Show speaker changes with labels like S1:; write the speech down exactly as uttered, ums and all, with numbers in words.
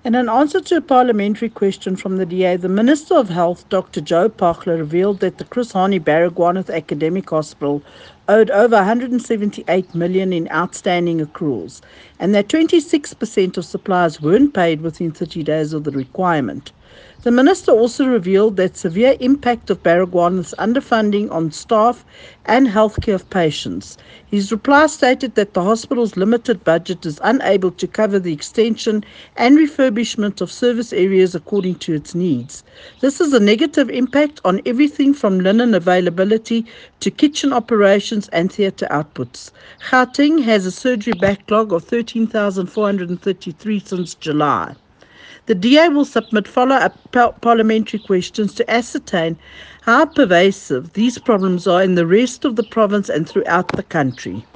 S1: In an answer to a parliamentary question from the D A, the Minister of Health, Doctor Joe Pagler, revealed that the Chris Hani Baragwanath Academic Hospital owed over one hundred seventy-eight million dollars in outstanding accruals, and that twenty-six percent of suppliers weren't paid within thirty days of the requirement. The minister also revealed that severe impact of Baragwanath's underfunding on staff and healthcare of patients. His reply stated that the hospital's limited budget is unable to cover the extension and refurbishment of service areas according to its needs. This is a negative impact on everything from linen availability to kitchen operations and theatre outputs. Gauteng has a surgery backlog of thirteen thousand four hundred thirty-three since July. The D A will submit follow-up parliamentary questions to ascertain how pervasive these problems are in the rest of the province and throughout the country.